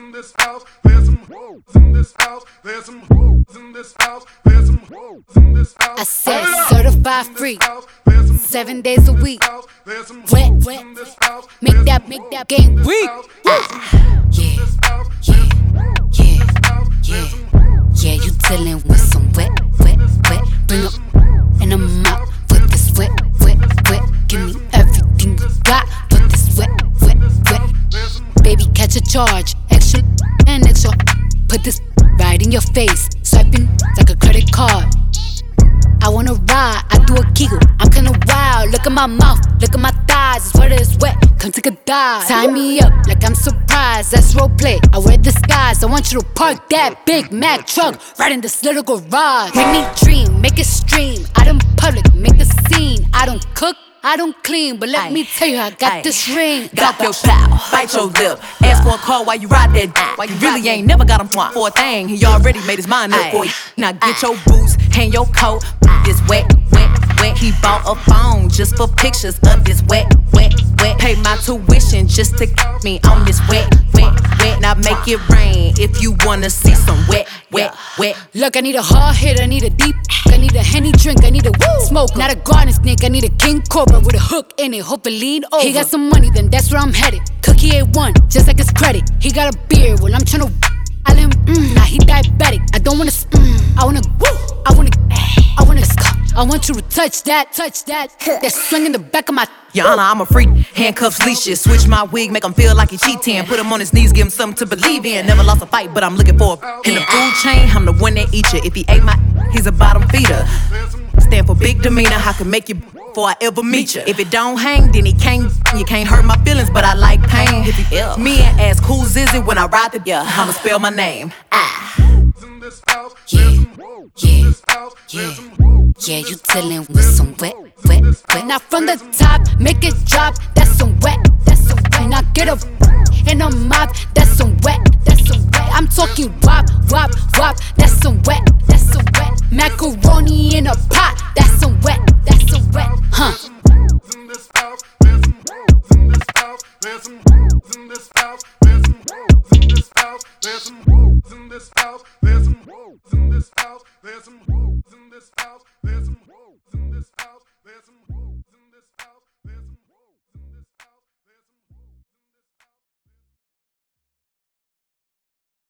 in this house. There's some hoes in this house. There's some hoes in this house. There's some hoes in this house. I said certified free, 7 days a week. Wet, make that game weak. Yeah, you dealing with some wet. Bring up and I'm out with this wet. Give me everything you got for this wet. Baby, catch a charge, extra and extra. Put this right in your face, swiping like a credit card. I wanna ride, I do a giggle, I'm kinda wild. Look at my mouth, look at my thighs, it's wet, it's wet, come take a dive. Tie me up like I'm surprised, that's roleplay, I wear disguise. I want you to park that Big Mac truck right in this little garage. Make me dream, make it stream, out in public, make a scene. I don't cook, I don't clean, but let me tell you, I got this ring. Got your pal, bite your lip. Ask for a call while you ride that dick. While you really ain't never got him for a thing. He already made his mind up for you. Now get your boots, hang your coat. This wet. He bought a phone just for pictures of this wet. Pay my tuition just to keep me on this wet. Now make it rain if you wanna see some wet. Look, I need a hard hit, I need a deep, I need a Henny drink, I need a smoke, not a garden snake, I need a king cobra with a hook in it, hope it lean over. He got some money, then that's where I'm headed. Cookie A1, just like his credit. He got a beard, well I'm tryna I let him, nah he diabetic. I don't wanna I want you to touch that. That's swing in the back of my. Your Honor, I'm a freak. Handcuffs, leashes. Switch my wig, make him feel like he cheating. Put him on his knees, give him something to believe in. Never lost a fight, but I'm looking for a. In the food chain, I'm the one that eat you. If he ate my, he's a bottom feeder. Stand for big demeanor, I can make you before I ever meet you. If it don't hang, then he can't. You can't hurt my feelings, but I like pain. If he ill, me and ask who's is it when I ride the I'ma spell my name. Yeah, you dealing with some wet. Now from the top, make it drop. That's some wet. Now get up in a mop. That's some wet. I'm talking wop. That's some wet. Macaroni in a pot. That's some wet. Huh? There's some hoes in this house. There's some hoes in this house. There's some hoes in this house. There's some hoes in this house. There's some hoes in this house.